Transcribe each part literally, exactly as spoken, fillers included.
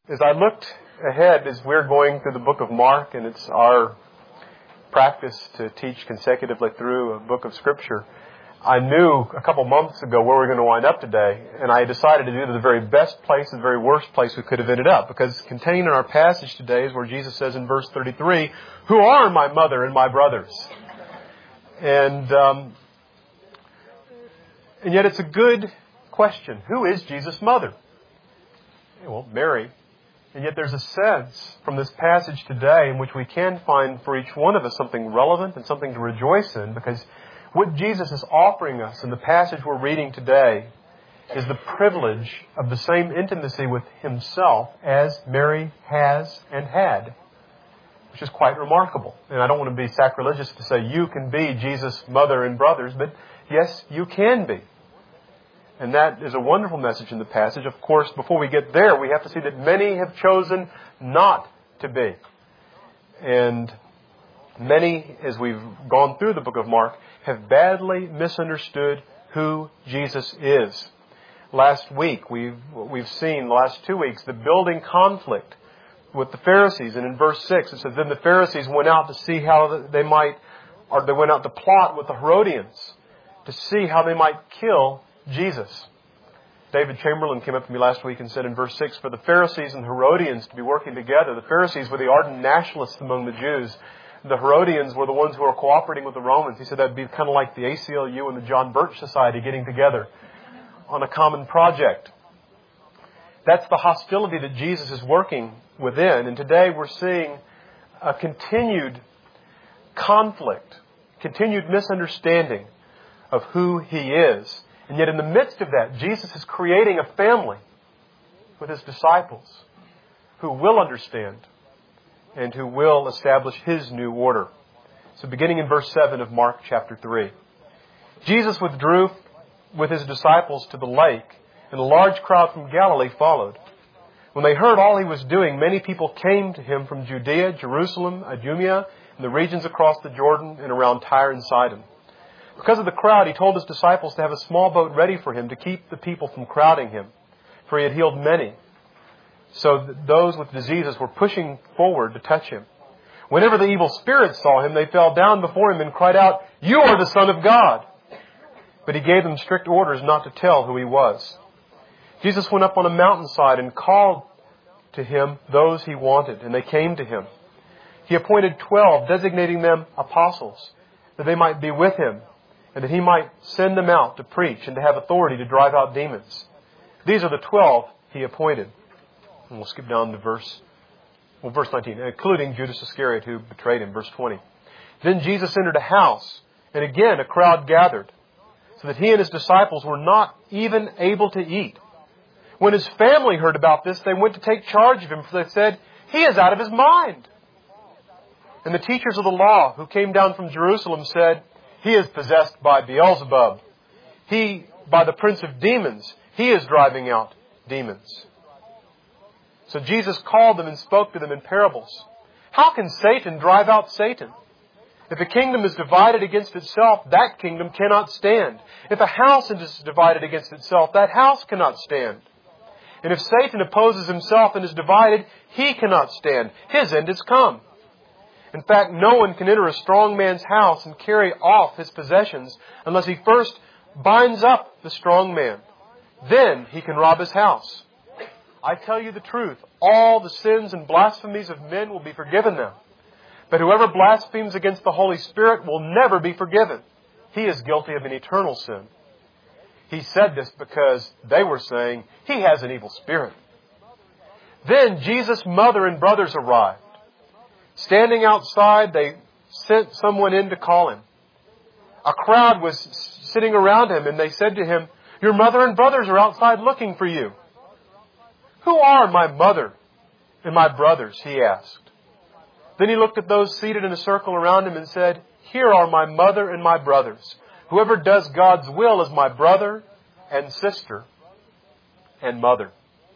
As I looked ahead, as we're going through the book of Mark, and it's our practice to teach consecutively through a book of Scripture, I knew a couple months ago where we were going to wind up today, and I decided to do the very best place and the very worst place we could have ended up, because contained in our passage today is where Jesus says in verse thirty-three, "Who are my mother and my brothers?" And um, and yet it's a good question. Who is Jesus' mother? Well, Mary. And yet there's a sense from this passage today in which we can find for each one of us something relevant and something to rejoice in, because what Jesus is offering us in the passage we're reading today is the privilege of the same intimacy with Himself as Mary has and had, which is quite remarkable. And I don't want to be sacrilegious to say you can be Jesus' mother and brothers, but yes, you can be. And that is a wonderful message in the passage. Of course, before we get there, we have to see that many have chosen not to be. And many, as we've gone through the book of Mark, have badly misunderstood who Jesus is. Last week, we've, we've seen, the last two weeks, the building conflict with the Pharisees. And in verse six, it says, "Then the Pharisees went out to see how they might, or they went out to plot with the Herodians to see how they might kill Jesus." David Chamberlain came up to me last week and said in verse six, for the Pharisees and Herodians to be working together, the Pharisees were the ardent nationalists among the Jews. The Herodians were the ones who were cooperating with the Romans. He said that would be kind of like the A C L U and the John Birch Society getting together on a common project. That's the hostility that Jesus is working within. And today we're seeing a continued conflict, continued misunderstanding of who He is. And yet in the midst of that, Jesus is creating a family with His disciples who will understand and who will establish His new order. So beginning in verse seven of Mark chapter three. Jesus withdrew with His disciples to the lake, and a large crowd from Galilee followed. When they heard all He was doing, many people came to Him from Judea, Jerusalem, Idumea, and the regions across the Jordan and around Tyre and Sidon. Because of the crowd, He told His disciples to have a small boat ready for Him to keep the people from crowding Him, for He had healed many. So those with diseases were pushing forward to touch Him. Whenever the evil spirits saw Him, they fell down before Him and cried out, "You are the Son of God!" But He gave them strict orders not to tell who He was. Jesus went up on a mountainside and called to Him those He wanted, and they came to Him. He appointed twelve, designating them apostles, that they might be with Him, and that He might send them out to preach and to have authority to drive out demons. These are the twelve He appointed. And we'll skip down to verse, well, verse nineteen, including Judas Iscariot, who betrayed Him, verse twenty. Then Jesus entered a house, and again a crowd gathered, so that He and His disciples were not even able to eat. When His family heard about this, they went to take charge of Him, for they said, "He is out of His mind." And the teachers of the law who came down from Jerusalem said, "He is possessed by Beelzebub. He, by the prince of demons, He is driving out demons." So Jesus called them and spoke to them in parables. "How can Satan drive out Satan? If a kingdom is divided against itself, that kingdom cannot stand. If a house is divided against itself, that house cannot stand. And if Satan opposes himself and is divided, he cannot stand. His end is come. In fact, no one can enter a strong man's house and carry off his possessions unless he first binds up the strong man. Then he can rob his house. I tell you the truth, all the sins and blasphemies of men will be forgiven them. But whoever blasphemes against the Holy Spirit will never be forgiven. He is guilty of an eternal sin." He said this because they were saying, "He has an evil spirit." Then Jesus' mother and brothers arrived. Standing outside, they sent someone in to call Him. A crowd was sitting around Him, and they said to Him, "Your mother and brothers are outside looking for you." "Who are my mother and my brothers?" He asked. Then He looked at those seated in a circle around Him and said, "Here are my mother and my brothers. Whoever does God's will is my brother and sister and mother."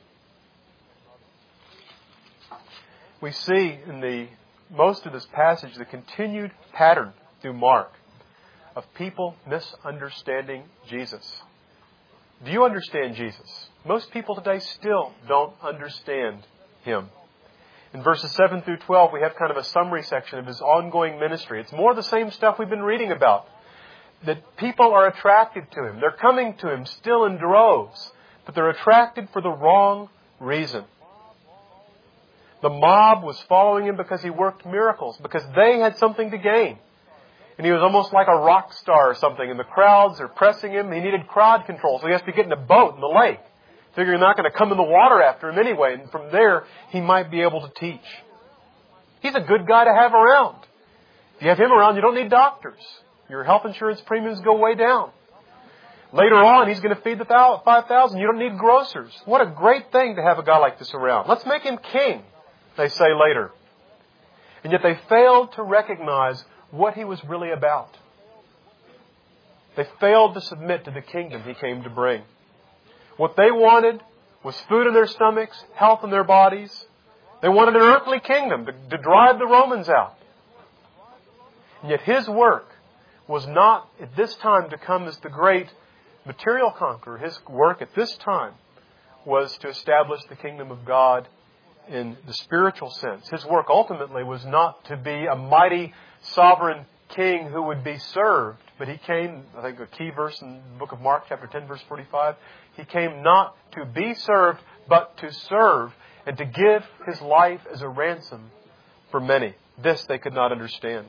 We see in the most of this passage the continued pattern through Mark of people misunderstanding Jesus. Do you understand Jesus? Most people today still don't understand Him. In verses seven through twelve, we have kind of a summary section of His ongoing ministry. It's more the same stuff we've been reading about. That people are attracted to Him. They're coming to Him still in droves. But they're attracted for the wrong reason. The mob was following Him because He worked miracles. Because they had something to gain. And He was almost like a rock star or something. And the crowds are pressing Him. He needed crowd control. So He has to get in a boat in the lake. Figure they're not going to come in the water after Him anyway. And from there, He might be able to teach. He's a good guy to have around. If you have Him around, you don't need doctors. Your health insurance premiums go way down. Later on, He's going to feed the five thousand. You don't need grocers. What a great thing to have a guy like this around. Let's make Him king, they say later. And yet they failed to recognize what He was really about. They failed to submit to the kingdom He came to bring. What they wanted was food in their stomachs, health in their bodies. They wanted an earthly kingdom to, to drive the Romans out. And yet His work was not at this time to come as the great material conqueror. His work at this time was to establish the kingdom of God in the spiritual sense. His work ultimately was not to be a mighty sovereign king who would be served. But He came, I think a key verse in the book of Mark, chapter ten, verse forty-five, He came not to be served, but to serve and to give His life as a ransom for many. This they could not understand.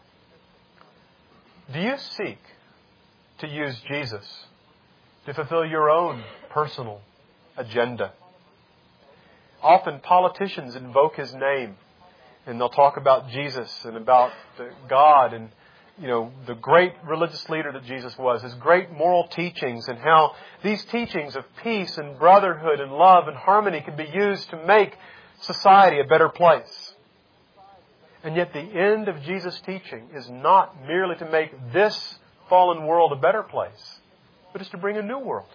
Do you seek to use Jesus to fulfill your own personal agenda? Often politicians invoke His name and they'll talk about Jesus and about God and, you know, the great religious leader that Jesus was, His great moral teachings and how these teachings of peace and brotherhood and love and harmony could be used to make society a better place. And yet the end of Jesus' teaching is not merely to make this fallen world a better place, but it's to bring a new world.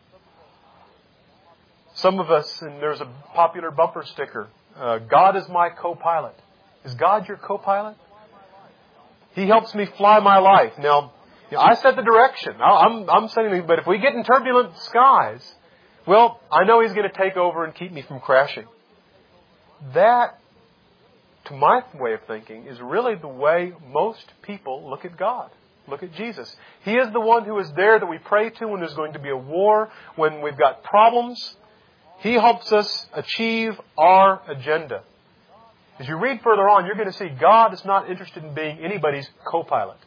Some of us, and there's a popular bumper sticker, uh, God is my co-pilot. Is God your co-pilot? He helps me fly my life. Now, you know, I set the direction. I'm, I'm setting, but if we get in turbulent skies, well, I know He's going to take over and keep me from crashing. That, to my way of thinking, is really the way most people look at God. Look at Jesus. He is the one who is there that we pray to when there's going to be a war, when we've got problems. He helps us achieve our agenda. As you read further on, you're going to see God is not interested in being anybody's co-pilot.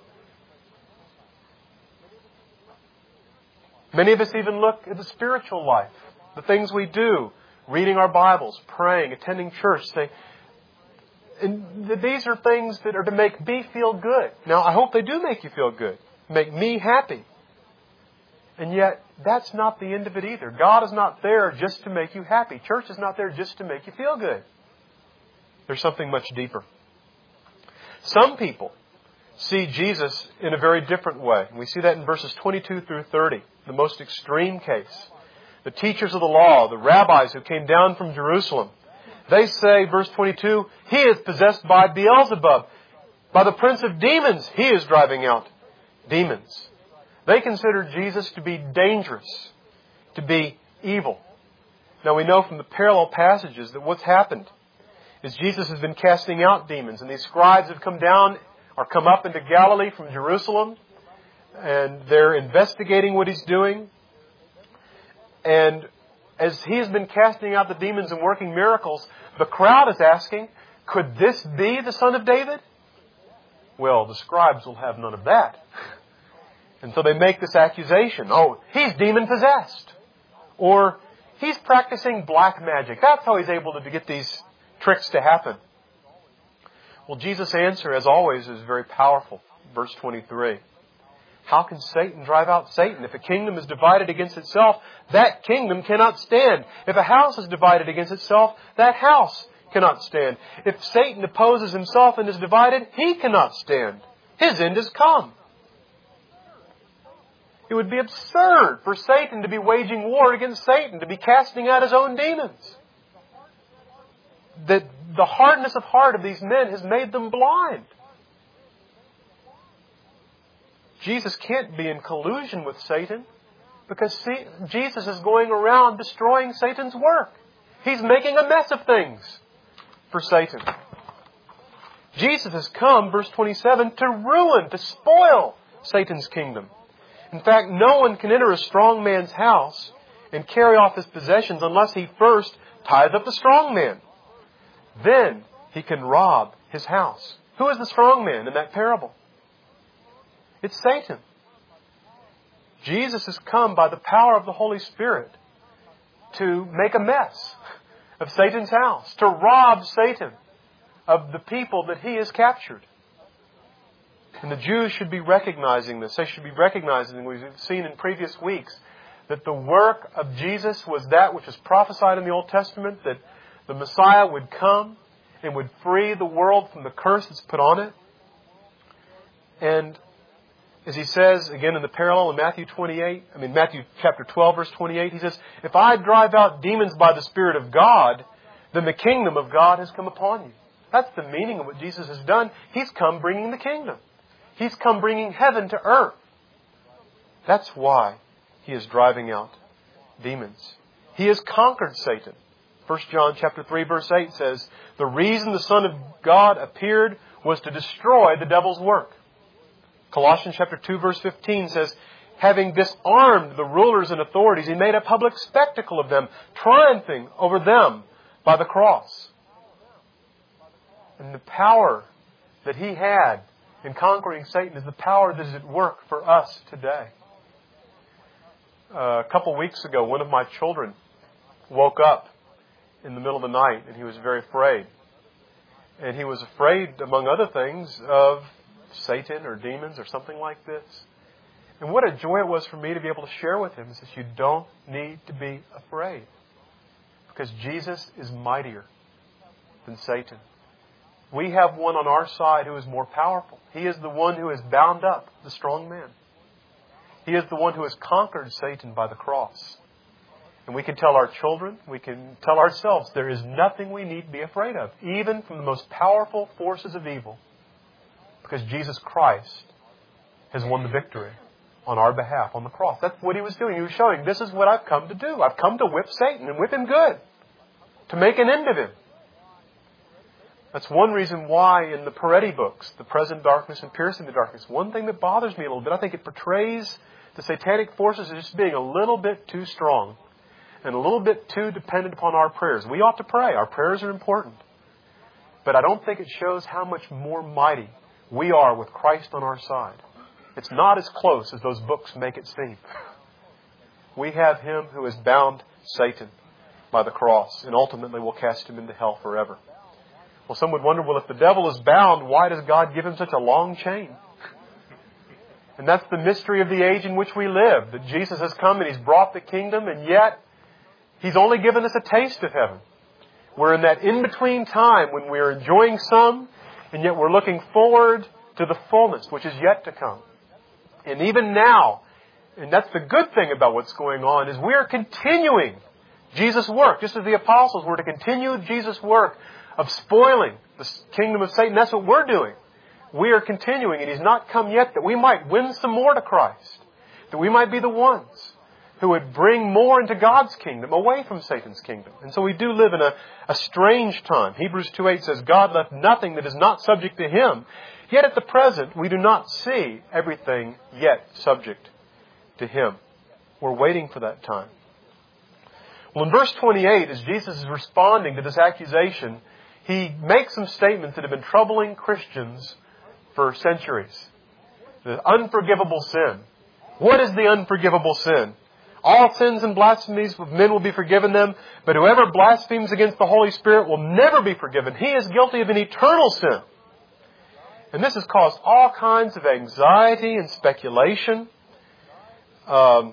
Many of us even look at the spiritual life, the things we do, reading our Bibles, praying, attending church, say, and these are things that are to make me feel good. Now, I hope they do make you feel good, make me happy. And yet, that's not the end of it either. God is not there just to make you happy. Church is not there just to make you feel good. There's something much deeper. Some people see Jesus in a very different way. We see that in verses twenty-two through thirty, the most extreme case. The teachers of the law, the rabbis who came down from Jerusalem, they say, verse twenty-two, He is possessed by Beelzebub. By the prince of demons, He is driving out demons. They consider Jesus to be dangerous, to be evil. Now we know from the parallel passages that what's happened is Jesus has been casting out demons, and these scribes have come down or come up into Galilee from Jerusalem, and they're investigating what He's doing. And as He has been casting out the demons and working miracles, the crowd is asking, could this be the Son of David? Well, the scribes will have none of that. And so they make this accusation. Oh, He's demon-possessed. Or, He's practicing black magic. That's how He's able to get these tricks to happen. Well, Jesus' answer, as always, is very powerful. Verse twenty-three. How can Satan drive out Satan? If a kingdom is divided against itself, that kingdom cannot stand. If a house is divided against itself, that house cannot stand. If Satan opposes himself and is divided, he cannot stand. His end has come. It would be absurd for Satan to be waging war against Satan, to be casting out his own demons. That the hardness of heart of these men has made them blind. Jesus can't be in collusion with Satan because see, Jesus is going around destroying Satan's work. He's making a mess of things for Satan. Jesus has come, verse twenty-seven, to ruin, to spoil Satan's kingdom. In fact, no one can enter a strong man's house and carry off his possessions unless he first ties up the strong man. Then he can rob his house. Who is the strong man in that parable? It's Satan. Jesus has come by the power of the Holy Spirit to make a mess of Satan's house, to rob Satan of the people that he has captured. And the Jews should be recognizing this. They should be recognizing, we've seen in previous weeks, that the work of Jesus was that which was prophesied in the Old Testament, that the Messiah would come and would free the world from the curse that's put on it. And as he says, again in the parallel in Matthew twenty-eight, I mean Matthew chapter twelve, verse twenty-eight, he says, if I drive out demons by the Spirit of God, then the kingdom of God has come upon you. That's the meaning of what Jesus has done. He's come bringing the kingdom. He's come bringing heaven to earth. That's why He is driving out demons. He has conquered Satan. First John chapter three, verse eight says, the reason the Son of God appeared was to destroy the devil's work. Colossians chapter two, verse fifteen says, having disarmed the rulers and authorities, He made a public spectacle of them, triumphing over them by the cross. And the power that He had in conquering Satan is the power that is at work for us today. Uh, a couple weeks ago, one of my children woke up in the middle of the night and he was very afraid. And he was afraid, among other things, of Satan or demons or something like this. And what a joy it was for me to be able to share with him is that you don't need to be afraid. Because Jesus is mightier than Satan. We have one on our side who is more powerful. He is the one who has bound up the strong man. He is the one who has conquered Satan by the cross. And we can tell our children, we can tell ourselves, there is nothing we need to be afraid of, even from the most powerful forces of evil. Because Jesus Christ has won the victory on our behalf on the cross. That's what He was doing. He was showing, this is what I've come to do. I've come to whip Satan and whip him good. To make an end of him. That's one reason why in the Peretti books, The Present Darkness and Piercing the Darkness, one thing that bothers me a little bit, I think it portrays the satanic forces as just being a little bit too strong and a little bit too dependent upon our prayers. We ought to pray. Our prayers are important. But I don't think it shows how much more mighty we are with Christ on our side. It's not as close as those books make it seem. We have Him who has bound Satan by the cross and ultimately will cast him into hell forever. Well, some would wonder, well, if the devil is bound, why does God give him such a long chain? And that's the mystery of the age in which we live. That Jesus has come and He's brought the kingdom, and yet He's only given us a taste of heaven. We're in that in-between time when we're enjoying some, and yet we're looking forward to the fullness which is yet to come. And even now, and that's the good thing about what's going on, is we are continuing Jesus' work, just as the apostles were to continue Jesus' work of spoiling the kingdom of Satan. That's what we're doing. We are continuing, and He's not come yet, that we might win some more to Christ. That we might be the ones who would bring more into God's kingdom, away from Satan's kingdom. And so we do live in a, a strange time. Hebrews two eight says, God left nothing that is not subject to Him. Yet at the present, we do not see everything yet subject to Him. We're waiting for that time. Well, in verse twenty-eight, as Jesus is responding to this accusation, He makes some statements that have been troubling Christians for centuries. The unforgivable sin. What is the unforgivable sin? All sins and blasphemies of men will be forgiven them, but whoever blasphemes against the Holy Spirit will never be forgiven. He is guilty of an eternal sin. And this has caused all kinds of anxiety and speculation. Um,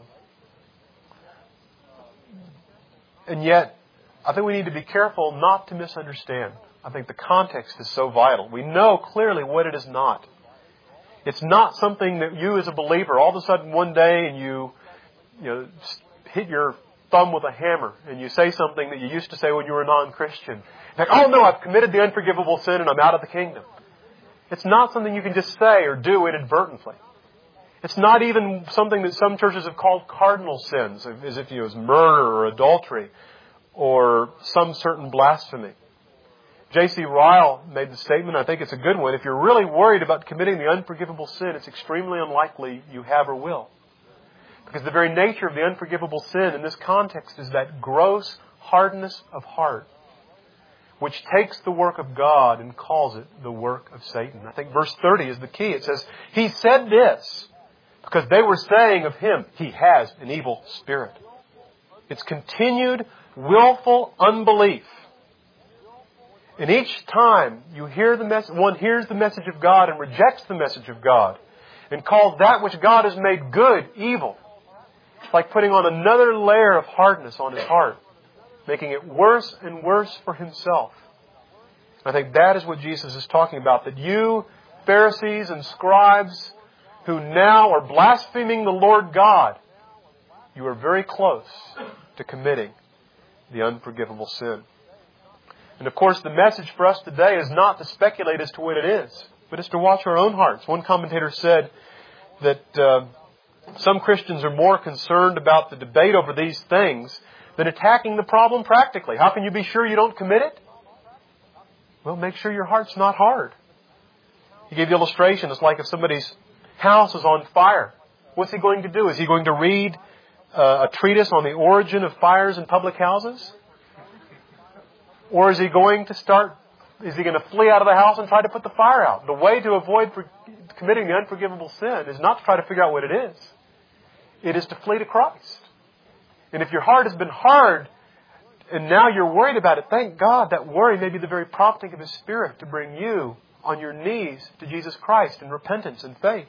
and yet, I think we need to be careful not to misunderstand. I think the context is so vital. We know clearly what it is not. It's not something that you as a believer, all of a sudden one day and you, you know, hit your thumb with a hammer and you say something that you used to say when you were a non-Christian. Like, oh no, I've committed the unforgivable sin and I'm out of the kingdom. It's not something you can just say or do inadvertently. It's not even something that some churches have called cardinal sins, as if you know, as murder or adultery. or some certain blasphemy. J C Ryle made the statement, I think it's a good one, if you're really worried about committing the unforgivable sin, it's extremely unlikely you have or will. Because the very nature of the unforgivable sin in this context is that gross hardness of heart, which takes the work of God and calls it the work of Satan. I think verse thirty is the key. It says, He said this because they were saying of Him, He has an evil spirit. It's continued willful unbelief. And each time you hear the message, one hears the message of God and rejects the message of God and calls that which God has made good evil. It's like putting on another layer of hardness on his heart, making it worse and worse for himself. I think that is what Jesus is talking about, that you, Pharisees and scribes, who now are blaspheming the Lord God, you are very close to committing the unforgivable sin. And of course, the message for us today is not to speculate as to what it is, but it's to watch our own hearts. One commentator said that uh, some Christians are more concerned about the debate over these things than attacking the problem practically. How can you be sure you don't commit it? Well, make sure your heart's not hard. He gave the illustration. It's like if somebody's house is on fire. What's he going to do? Is he going to read uh, a treatise on the origin of fires in public houses? Or is he going to start, is he going to flee out of the house and try to put the fire out? The way to avoid for, committing the unforgivable sin is not to try to figure out what it is. It is to flee to Christ. And if your heart has been hard and now you're worried about it, thank God that worry may be the very prompting of His Spirit to bring you on your knees to Jesus Christ in repentance and faith.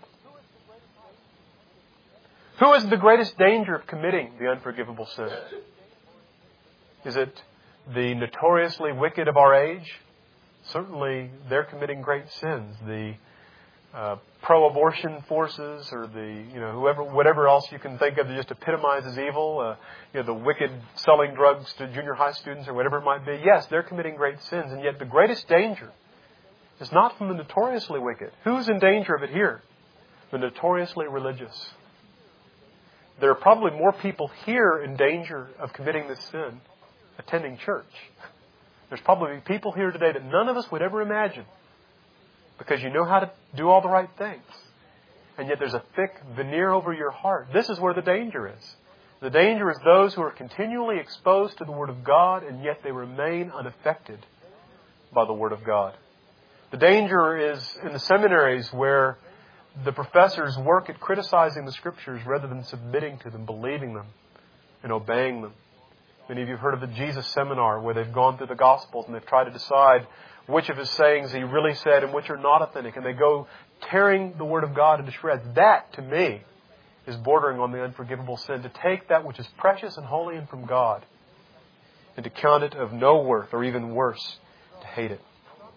Who is the greatest danger of committing the unforgivable sin? Is it the notoriously wicked of our age? Certainly they're committing great sins. The uh, pro-abortion forces, or the, you know, whoever, whatever else you can think of that just epitomizes evil, uh, you know, the wicked selling drugs to junior high students or whatever it might be. Yes, they're committing great sins, and yet the greatest danger is not from the notoriously wicked. Who's in danger of it here? The notoriously religious. There are probably more people here in danger of committing this sin attending church. There's probably people here today that none of us would ever imagine, because you know how to do all the right things. And yet there's a thick veneer over your heart. This is where the danger is. The danger is those who are continually exposed to the Word of God, and yet they remain unaffected by the Word of God. The danger is in the seminaries where the professors work at criticizing the Scriptures rather than submitting to them, believing them, and obeying them. Many of you have heard of the Jesus Seminar, where they've gone through the Gospels and they've tried to decide which of His sayings He really said and which are not authentic. And they go tearing the Word of God into shreds. That, to me, is bordering on the unforgivable sin. To take that which is precious and holy and from God and to count it of no worth, or even worse, to hate it.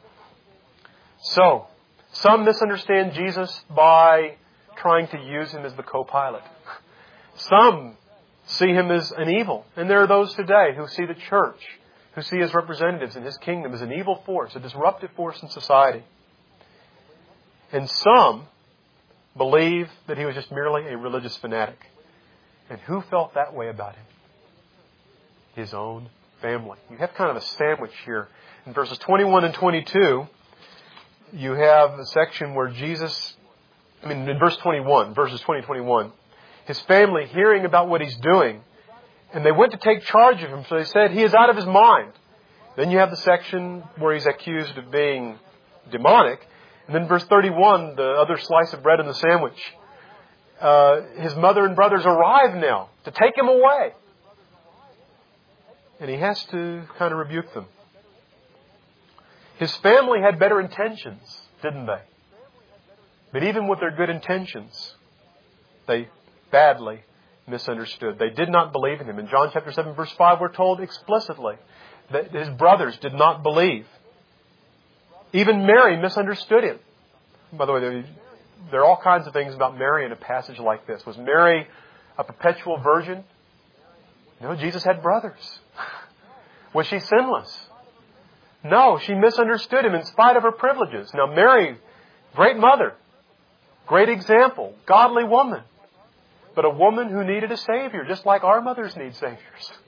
So, some misunderstand Jesus by trying to use Him as the co-pilot. Some see Him as an evil. And there are those today who see the church, who see His representatives in His kingdom as an evil force, a disruptive force in society. And some believe that He was just merely a religious fanatic. And who felt that way about Him? His own family. You have kind of a sandwich here. In verses twenty-one and twenty-two, you have a section where Jesus, I mean, in verse twenty-one, verses twenty and twenty-one, His family hearing about what He's doing, and they went to take charge of Him, so they said, He is out of His mind. Then you have the section where He's accused of being demonic. And then verse thirty-one, the other slice of bread in the sandwich. Uh, his mother and brothers arrive now to take Him away. And He has to kind of rebuke them. His family had better intentions, didn't they? But even with their good intentions, they badly misunderstood. They did not believe in Him. In John chapter seven, verse five, we're told explicitly that His brothers did not believe. Even Mary misunderstood Him. By the way, there, there are all kinds of things about Mary in a passage like this. Was Mary a perpetual virgin? No, Jesus had brothers. Was she sinless? No, she misunderstood Him in spite of her privileges. Now, Mary, great mother, great example, godly woman, but a woman who needed a Savior, just like our mothers need Saviors.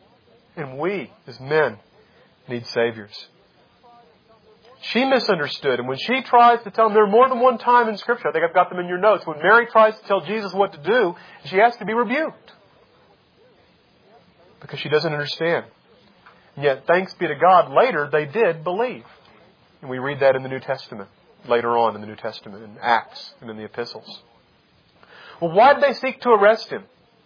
And we, as men, need Saviors. She misunderstood. And when she tries to tell them, there are more than one time in Scripture, I think I've got them in your notes, when Mary tries to tell Jesus what to do, she has to be rebuked. Because she doesn't understand. And yet, thanks be to God, later they did believe. And we read that in the New Testament. Later on in the New Testament, in Acts and in the epistles. Well, why did they seek to arrest him?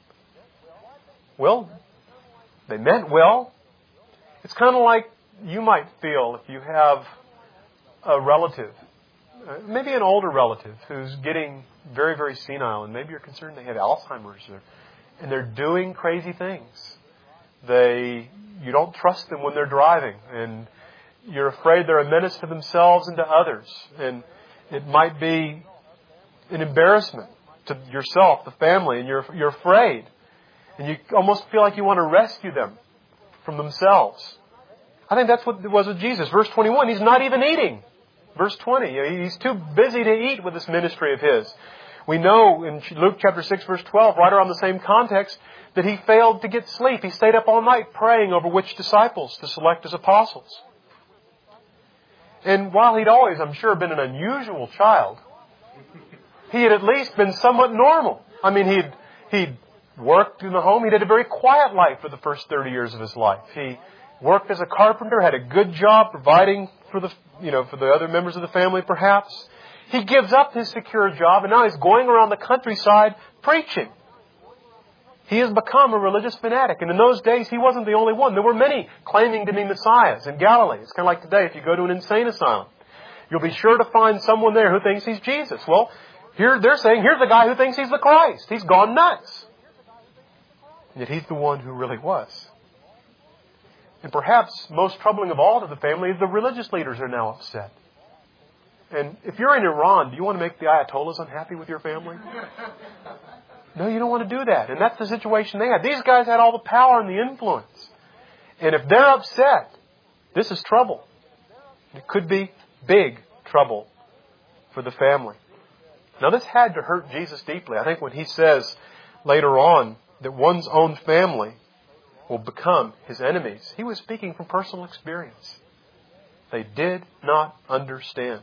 Well, they meant well. It's kind of like you might feel if you have a relative, uh, maybe an older relative who's getting very, very senile, and maybe you're concerned they have Alzheimer's, or, and they're doing crazy things. They, you don't trust them when they're driving, and you're afraid they're a menace to themselves and to others, and it might be an embarrassment to yourself, the family, and you're you're afraid, and you almost feel like you want to rescue them from themselves. I think that's what it was with Jesus. Verse twenty-one, He's not even eating. Verse twenty, He's too busy to eat with this ministry of His. We know in Luke chapter six, verse twelve, right around the same context, that He failed to get sleep. He stayed up all night praying over which disciples to select as apostles. And while he'd always, I'm sure, been an unusual child, he had at least been somewhat normal. I mean, he'd, he'd worked in the home. He'd had a very quiet life for the first thirty years of his life. He worked as a carpenter, had a good job providing for the, you know, for the other members of the family, perhaps. He gives up his secure job, and now he's going around the countryside preaching. He has become a religious fanatic. And in those days, he wasn't the only one. There were many claiming to be messiahs in Galilee. It's kind of like today, if you go to an insane asylum, you'll be sure to find someone there who thinks he's Jesus. Well, here they're saying, here's the guy who thinks he's the Christ. He's gone nuts. And yet he's the one who really was. And perhaps most troubling of all to the family is the religious leaders are now upset. And if you're in Iran, do you want to make the Ayatollahs unhappy with your family? No, you don't want to do that. And that's the situation they had. These guys had all the power and the influence. And if they're upset, this is trouble. It could be big trouble for the family. Now, this had to hurt Jesus deeply. I think when He says later on that one's own family will become his enemies, He was speaking from personal experience. They did not understand.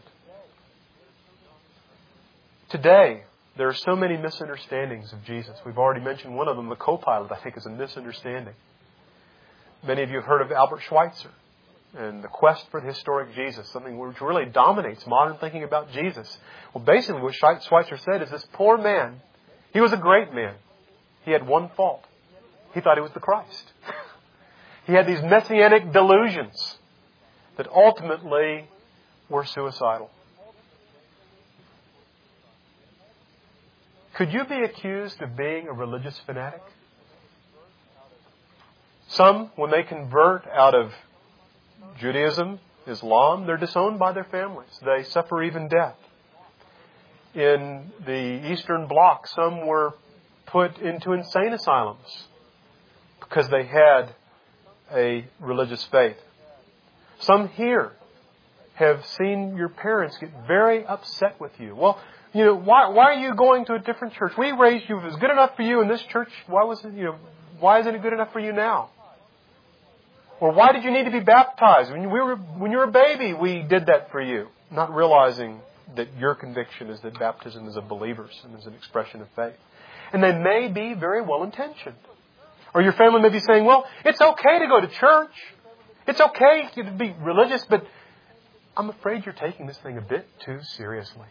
Today, there are so many misunderstandings of Jesus. We've already mentioned one of them, the co-pilot, I think, is a misunderstanding. Many of you have heard of Albert Schweitzer and the quest for the historic Jesus, something which really dominates modern thinking about Jesus. Well, basically what Schweitzer said is this poor man, he was a great man. He had one fault. He thought he was the Christ. He had these messianic delusions that ultimately were suicidal. Could you be accused of being a religious fanatic? Some, when they convert out of Judaism, Islam, they're disowned by their families. They suffer even death. In the Eastern Bloc, some were put into insane asylums because they had a religious faith. Some here have seen your parents get very upset with you. Well, you know, why why are you going to a different church? We raised you. If it was good enough for you in this church, why was it, you know, why isn't it good enough for you now? Or why did you need to be baptized? When we were when you were a baby, we did that for you. Not realizing that your conviction is that baptism is of believers and is an expression of faith. And they may be very well intentioned. Or your family may be saying, well, it's okay to go to church. It's okay to be religious, but I'm afraid you're taking this thing a bit too seriously.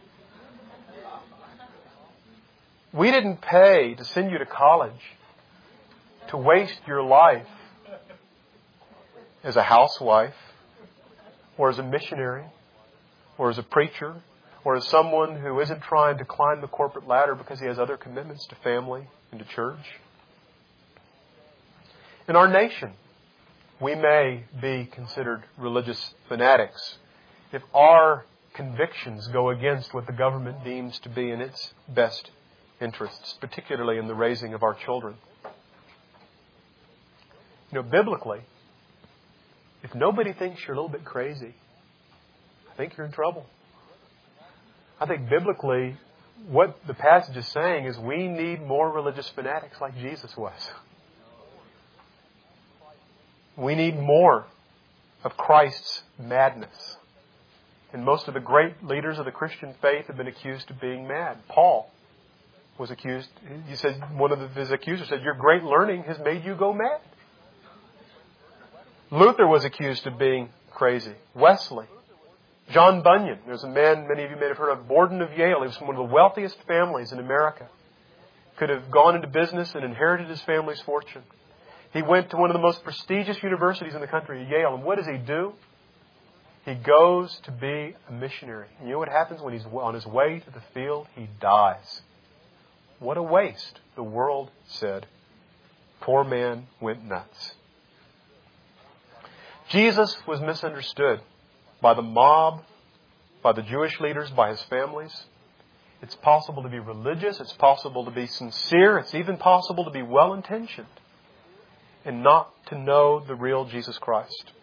We didn't pay to send you to college to waste your life as a housewife, or as a missionary, or as a preacher, or as someone who isn't trying to climb the corporate ladder because he has other commitments to family and to church. In our nation, we may be considered religious fanatics if our convictions go against what the government deems to be in its best interests, particularly in the raising of our children. You know, biblically, if nobody thinks you're a little bit crazy, I think you're in trouble. I think biblically, what the passage is saying is we need more religious fanatics like Jesus was. We need more of Christ's madness. And most of the great leaders of the Christian faith have been accused of being mad. Paul was accused, he said, one of his accusers said, your great learning has made you go mad. Luther was accused of being crazy. Wesley. John Bunyan. There's a man many of you may have heard of, Borden of Yale. He was from one of the wealthiest families in America. Could have gone into business and inherited his family's fortune. He went to one of the most prestigious universities in the country, Yale. And what does he do? He goes to be a missionary. And you know what happens when he's on his way to the field? He dies. What a waste, the world said. Poor man went nuts. Jesus was misunderstood by the mob, by the Jewish leaders, by his families. It's possible to be religious. It's possible to be sincere. It's even possible to be well-intentioned and not to know the real Jesus Christ.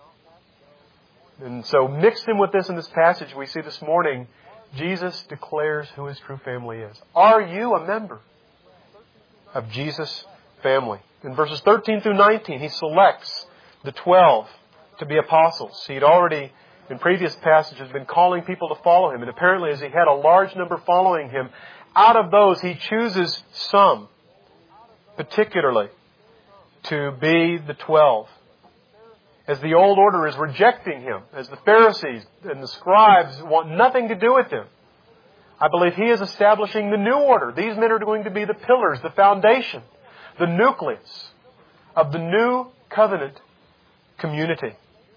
And so mixed in with this in this passage we see this morning, Jesus declares who his true family is. Are you a member of Jesus' family? In verses thirteen through nineteen, he selects the twelve to be apostles. He'd already, in previous passages, been calling people to follow him. And apparently, as he had a large number following him, out of those, he chooses some, particularly, to be the twelve. As the old order is rejecting him, as the Pharisees and the scribes want nothing to do with him, I believe he is establishing the new order. These men are going to be the pillars, the foundation, the nucleus of the new covenant community.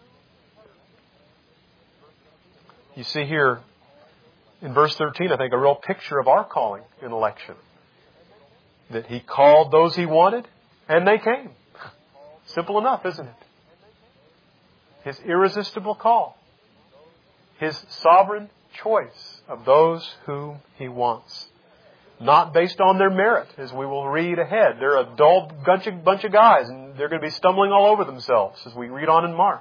You see here in verse thirteen, I think, a real picture of our calling in election. That he called those he wanted, and they came. Simple enough, isn't it? His irresistible call. His sovereign choice of those whom he wants. Not based on their merit, as we will read ahead. They're a dull bunch of, bunch of guys, and they're going to be stumbling all over themselves as we read on in Mark.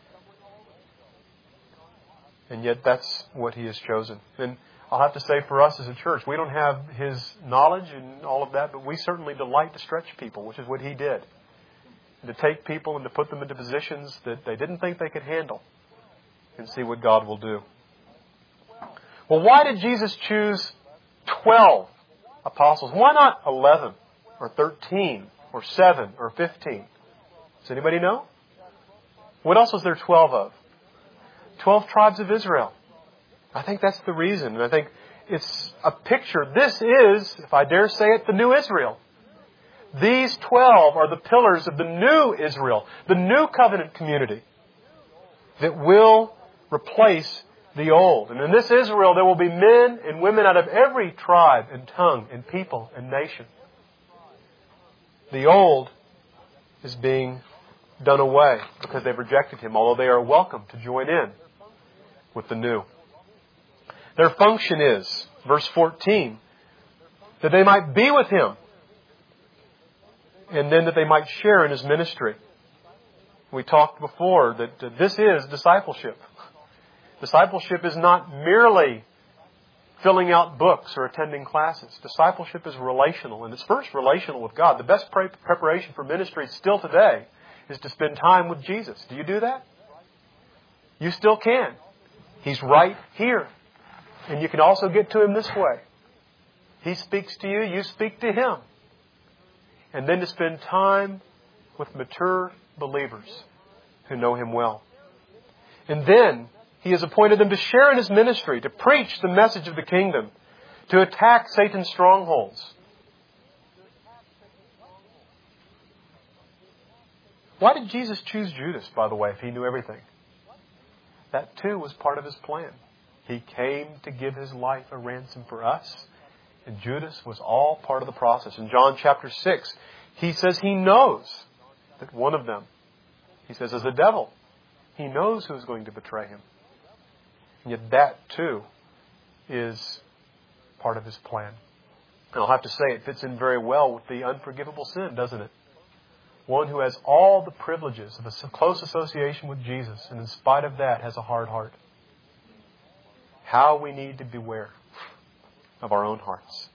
And yet that's what he has chosen. And I'll have to say for us as a church, we don't have his knowledge and all of that, but we certainly delight to stretch people, which is what he did. And to take people and to put them into positions that they didn't think they could handle and see what God will do. Well, why did Jesus choose twelve apostles? Why not eleven or thirteen or seven or fifteen? Does anybody know? What else was there twelve of? Twelve tribes of Israel. I think that's the reason. And I think it's a picture. This is, if I dare say it, the new Israel. These twelve are the pillars of the new Israel, the new covenant community that will replace the old. And in this Israel, there will be men and women out of every tribe and tongue and people and nation. The old is being done away because they've rejected him, although they are welcome to join in with the new. Their function is, verse fourteen, that they might be with him and then that they might share in his ministry. We talked before that this is discipleship. Discipleship is not merely filling out books or attending classes. Discipleship is relational, and it's first relational with God. The best pre- preparation for ministry still today is to spend time with Jesus. Do you do that? You still can. He's right here. And you can also get to him this way. He speaks to you, you speak to him. And then to spend time with mature believers who know him well. And then he has appointed them to share in his ministry, to preach the message of the kingdom, to attack Satan's strongholds. Why did Jesus choose Judas, by the way, if he knew everything? That too was part of his plan. He came to give his life a ransom for us. And Judas was all part of the process. In John chapter six, he says he knows that one of them, he says, is a devil. He knows who is going to betray him. And yet that too is part of his plan. And I'll have to say it fits in very well with the unforgivable sin, doesn't it? One who has all the privileges of a close association with Jesus, and in spite of that has a hard heart. How we need to beware of our own hearts.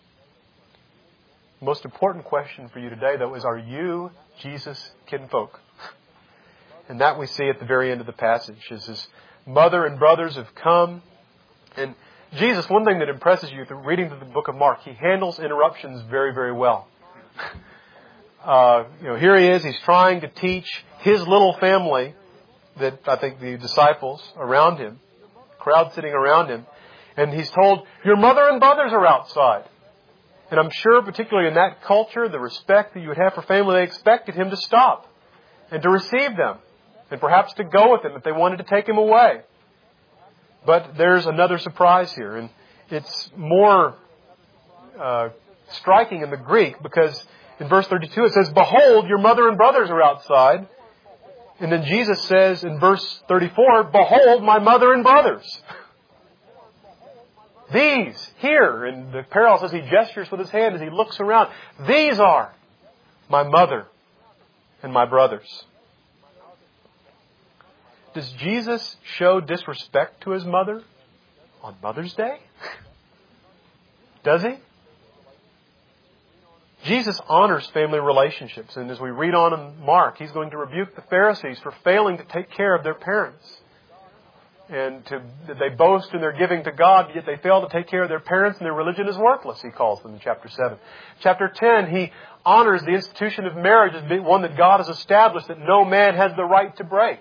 The most important question for you today, though, is, are you Jesus' kinfolk? And that we see at the very end of the passage, as his mother and brothers have come. And Jesus, one thing that impresses you through reading the book of Mark, he handles interruptions very, very well. Uh, you know, here he is, he's trying to teach his little family, that I think the disciples around him, crowd sitting around him, and he's told, your mother and brothers are outside. And I'm sure, particularly in that culture, the respect that you would have for family, they expected him to stop and to receive them, and perhaps to go with them if they wanted to take him away. But there's another surprise here, and it's more uh, striking in the Greek, because in verse thirty-two it says, behold, your mother and brothers are outside. And then Jesus says in verse thirty-four, behold, my mother and brothers. These, here, and the parallel says he gestures with his hand as he looks around. These are my mother and my brothers. Does Jesus show disrespect to his mother on Mother's Day? Does he? Jesus honors family relationships, and as we read on in Mark, he's going to rebuke the Pharisees for failing to take care of their parents. And to, that they boast in their giving to God, yet they fail to take care of their parents, and their religion is worthless, he calls them in chapter seven. Chapter ten, he honors the institution of marriage as being one that God has established that no man has the right to break.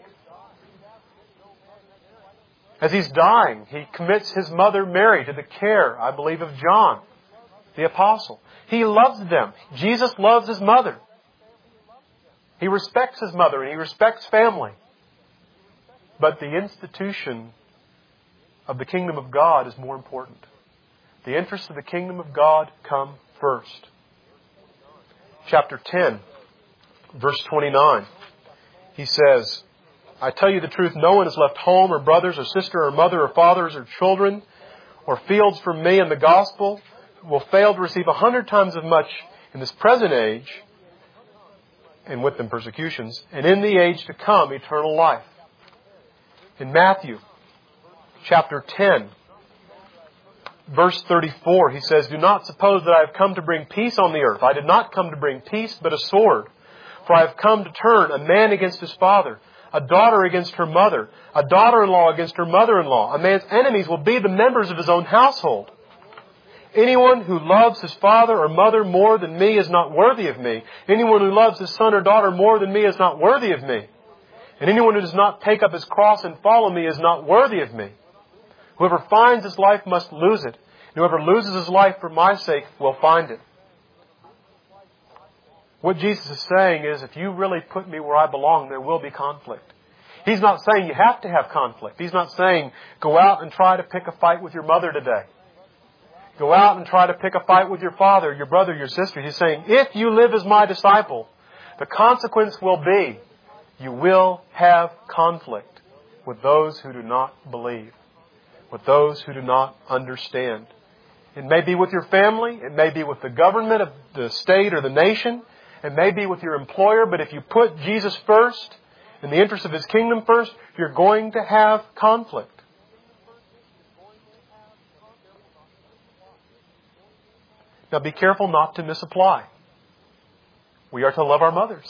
As he's dying, he commits his mother Mary to the care, I believe, of John, the apostle. He loves them. Jesus loves his mother. He respects his mother and he respects family. But the institution of the kingdom of God is more important. The interests of the kingdom of God come first. Chapter ten, verse twenty-nine, he says, I tell you the truth, no one has left home or brothers or sister or mother or fathers or children or fields for me and the gospel will fail to receive a hundred times as much in this present age, and with them persecutions, and in the age to come eternal life. In Matthew chapter ten, verse thirty-four, he says, do not suppose that I have come to bring peace on the earth. I did not come to bring peace, but a sword. For I have come to turn a man against his father, a daughter against her mother, a daughter-in-law against her mother-in-law. A man's enemies will be the members of his own household. Anyone who loves his father or mother more than me is not worthy of me. Anyone who loves his son or daughter more than me is not worthy of me. And anyone who does not take up his cross and follow me is not worthy of me. Whoever finds his life must lose it. And whoever loses his life for my sake will find it. What Jesus is saying is, if you really put me where I belong, there will be conflict. He's not saying you have to have conflict. He's not saying, go out and try to pick a fight with your mother today. Go out and try to pick a fight with your father, your brother, your sister. He's saying, if you live as my disciple, the consequence will be you will have conflict with those who do not believe, with those who do not understand. It may be with your family. It may be with the government of the state or the nation. It may be with your employer. But if you put Jesus first, in the interest of His kingdom first, you're going to have conflict. Now be careful not to misapply. We are to love our mothers.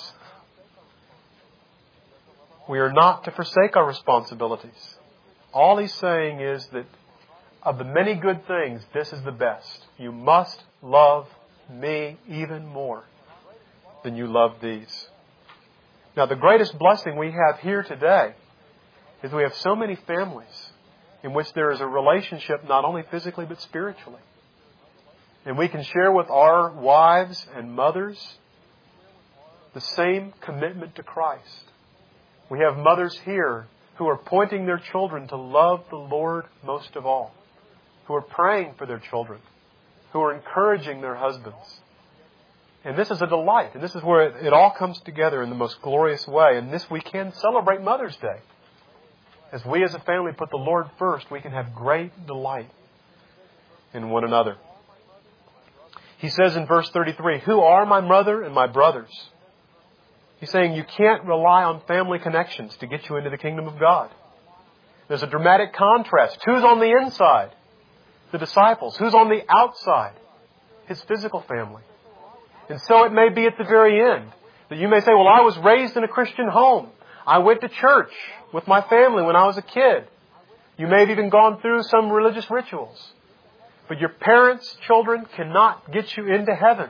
We are not to forsake our responsibilities. All he's saying is that of the many good things, this is the best. You must love me even more than you love these. Now the greatest blessing we have here today is we have so many families in which there is a relationship not only physically but spiritually. And we can share with our wives and mothers the same commitment to Christ. We have mothers here who are pointing their children to love the Lord most of all, who are praying for their children, who are encouraging their husbands. And this is a delight. And this is where it, it all comes together in the most glorious way. And this we can celebrate Mother's Day. As we as a family put the Lord first, we can have great delight in one another. He says in verse thirty-three, who are my mother and my brothers? He's saying you can't rely on family connections to get you into the kingdom of God. There's a dramatic contrast. Who's on the inside? The disciples. Who's on the outside? His physical family. And so it may be at the very end that you may say, well, I was raised in a Christian home. I went to church with my family when I was a kid. You may have even gone through some religious rituals. But your parents' children cannot get you into heaven.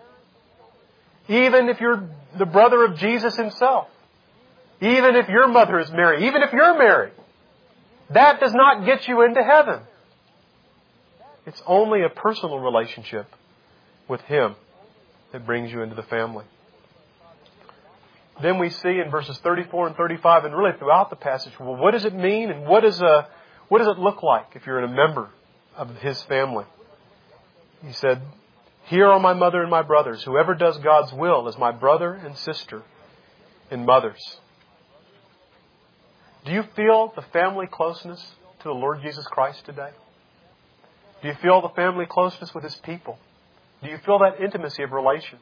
Even if you're the brother of Jesus Himself. Even if your mother is married. Even if you're married. That does not get you into heaven. It's only a personal relationship with Him that brings you into the family. Then we see in verses thirty-four and thirty-five, and really throughout the passage, well, what does it mean and what, is a, what does it look like if you're a member of His family? He said, "Here are my mother and my brothers. Whoever does God's will is my brother and sister and mothers." Do you feel the family closeness to the Lord Jesus Christ today? Do you feel the family closeness with His people? Do you feel that intimacy of relation?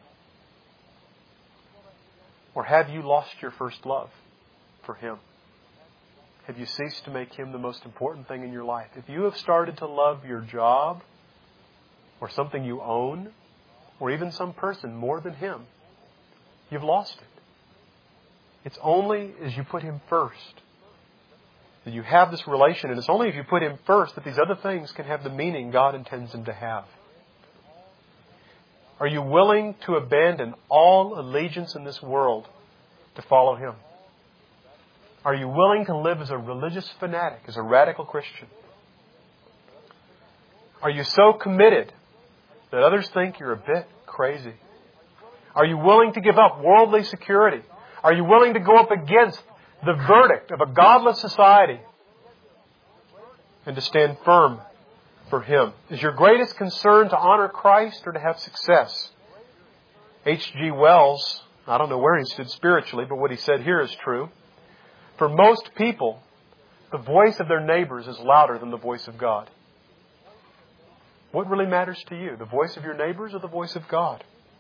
Or have you lost your first love for Him? Have you ceased to make Him the most important thing in your life? If you have started to love your job, or something you own, or even some person more than Him, you've lost it. It's only as you put Him first that you have this relation, and it's only if you put Him first that these other things can have the meaning God intends them to have. Are you willing to abandon all allegiance in this world to follow Him? Are you willing to live as a religious fanatic, as a radical Christian? Are you so committed that others think you're a bit crazy? Are you willing to give up worldly security? Are you willing to go up against the verdict of a godless society and to stand firm for Him? Is your greatest concern to honor Christ or to have success? H G Wells, I don't know where he stood spiritually, but what he said here is true. For most people, the voice of their neighbors is louder than the voice of God. What really matters to you? The voice of your neighbors or the voice of God?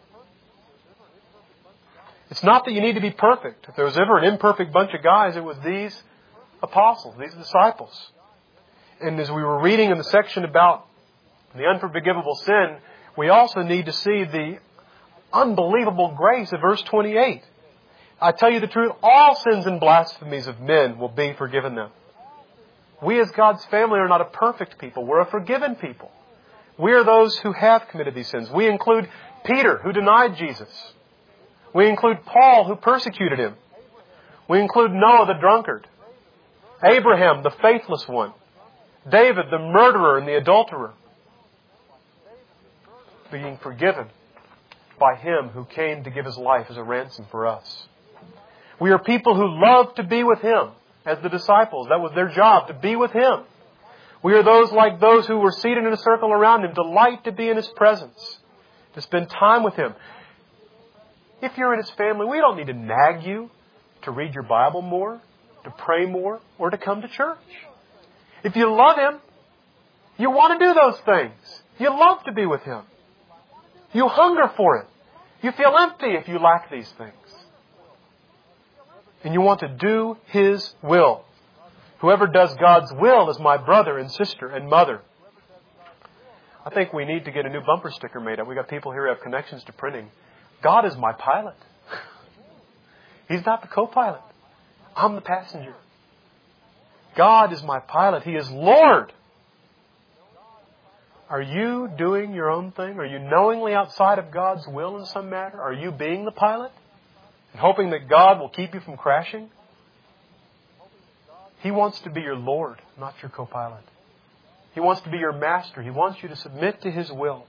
It's not that you need to be perfect. If there was ever an imperfect bunch of guys, it was these apostles, these disciples. And as we were reading in the section about the unforgivable sin, we also need to see the unbelievable grace of verse twenty-eight. I tell you the truth, all sins and blasphemies of men will be forgiven them. We as God's family are not a perfect people. We're a forgiven people. We are those who have committed these sins. We include Peter, who denied Jesus. We include Paul, who persecuted Him. We include Noah, the drunkard. Abraham, the faithless one. David, the murderer and the adulterer. Being forgiven by Him who came to give His life as a ransom for us. We are people who love to be with Him. As the disciples, that was their job, to be with Him. We are those like those who were seated in a circle around Him, delight to be in His presence, to spend time with Him. If you're in His family, we don't need to nag you to read your Bible more, to pray more, or to come to church. If you love Him, you want to do those things. You love to be with Him. You hunger for it. You feel empty if you lack these things. And you want to do His will. Whoever does God's will is my brother and sister and mother. I think we need to get a new bumper sticker made up. We've got people here who have connections to printing. God is my pilot. He's not the co-pilot. I'm the passenger. God is my pilot. He is Lord. Are you doing your own thing? Are you knowingly outside of God's will in some matter? Are you being the pilot and hoping that God will keep you from crashing? He wants to be your Lord, not your co-pilot. He wants to be your master. He wants you to submit to His will.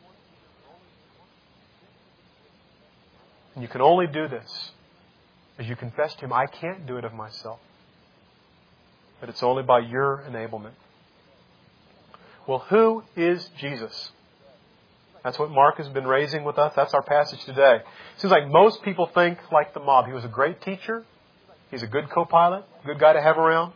And you can only do this as you confess to Him, I can't do it of myself. But it's only by your enablement. Well, who is Jesus? That's what Mark has been raising with us. That's our passage today. It seems like most people think like the mob. He was a great teacher. He's a good co-pilot, good guy to have around.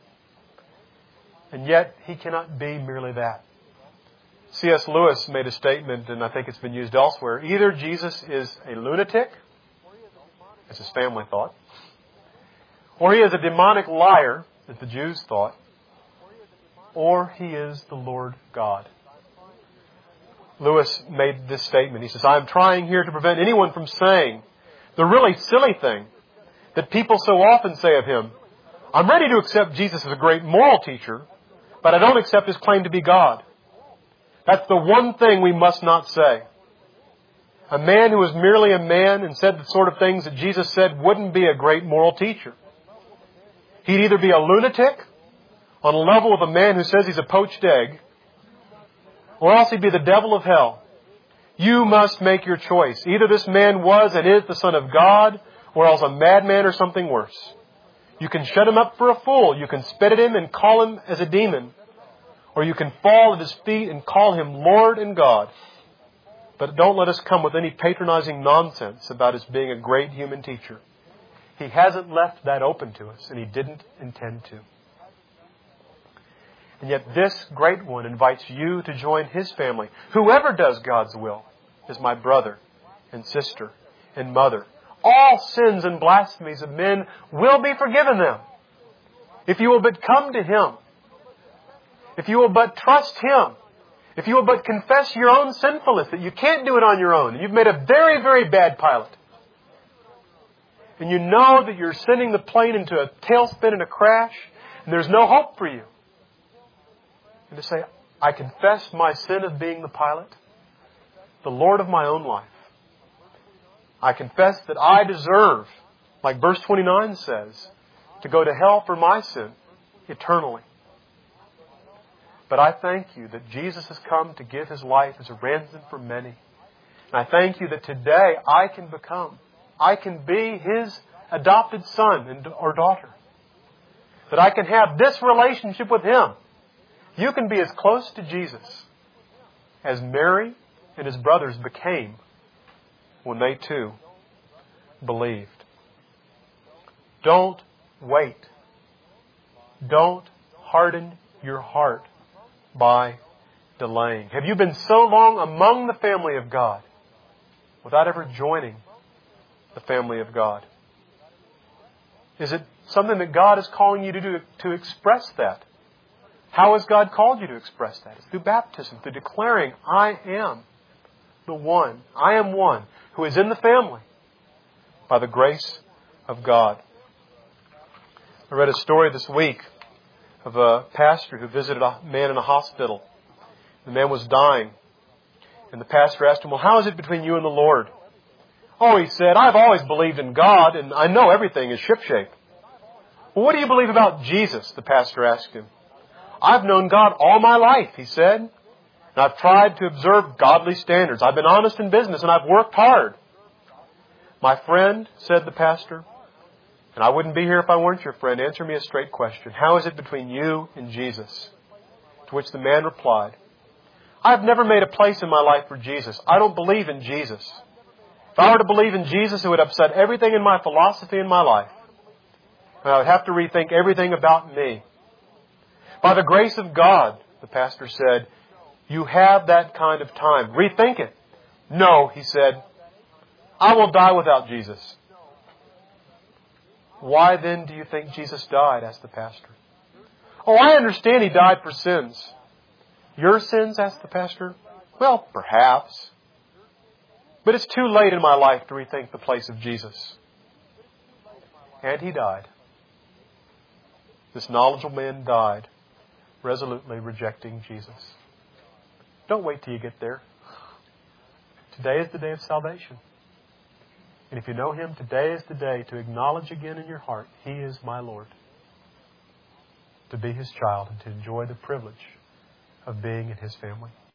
And yet, He cannot be merely that. C S Lewis made a statement, and I think it's been used elsewhere. Either Jesus is a lunatic, as his family thought, or He is a demonic liar, as the Jews thought, or He is the Lord God. Lewis made this statement. He says, I am trying here to prevent anyone from saying the really silly thing, that people so often say of Him, I'm ready to accept Jesus as a great moral teacher, but I don't accept His claim to be God. That's the one thing we must not say. A man who was merely a man and said the sort of things that Jesus said wouldn't be a great moral teacher. He'd either be a lunatic on a level with a man who says he's a poached egg, or else he'd be the devil of hell. You must make your choice. Either this man was and is the Son of God, or else a madman or something worse. You can shut him up for a fool. You can spit at him and call him as a demon. Or you can fall at His feet and call Him Lord and God. But don't let us come with any patronizing nonsense about His being a great human teacher. He hasn't left that open to us, and He didn't intend to. And yet this great one invites you to join His family. Whoever does God's will is my brother and sister and mother. All sins and blasphemies of men will be forgiven them if you will but come to Him. If you will but trust Him. If you will but confess your own sinfulness, that you can't do it on your own. You've made a very, very bad pilot. And you know that you're sending the plane into a tailspin and a crash, and there's no hope for you. And to say, I confess my sin of being the pilot, the Lord of my own life. I confess that I deserve, like verse twenty-nine says, to go to hell for my sin eternally. But I thank You that Jesus has come to give His life as a ransom for many. And I thank You that today I can become, I can be His adopted son and or daughter. That I can have this relationship with Him. You can be as close to Jesus as Mary and His brothers became when they too believed. Don't wait. Don't harden your heart by delaying. Have you been so long among the family of God without ever joining the family of God? Is it something that God is calling you to do to express that? How has God called you to express that? It's through baptism, through declaring, I am the one, I am one who is in the family by the grace of God. I read a story this week of a pastor who visited a man in a hospital. The man was dying. And the pastor asked him, well, how is it between you and the Lord? Oh, he said, I've always believed in God, and I know everything is shipshape. Well, what do you believe about Jesus? The pastor asked him. I've known God all my life, he said. And I've tried to observe godly standards. I've been honest in business, and I've worked hard. My friend, said the pastor, and I wouldn't be here if I weren't your friend. Answer me a straight question. How is it between you and Jesus? To which the man replied, I've never made a place in my life for Jesus. I don't believe in Jesus. If I were to believe in Jesus, it would upset everything in my philosophy in my life. And I would have to rethink everything about me. By the grace of God, the pastor said, you have that kind of time. Rethink it. No, he said, I will die without Jesus. Why then do you think Jesus died? Asked the pastor. Oh, I understand He died for sins. Your sins? Asked the pastor. Well, perhaps. But it's too late in my life to rethink the place of Jesus. And He died. This knowledgeable man died, resolutely rejecting Jesus. Don't wait till you get there. Today is the day of salvation. And if you know Him, today is the day to acknowledge again in your heart, He is my Lord. To be His child and to enjoy the privilege of being in His family.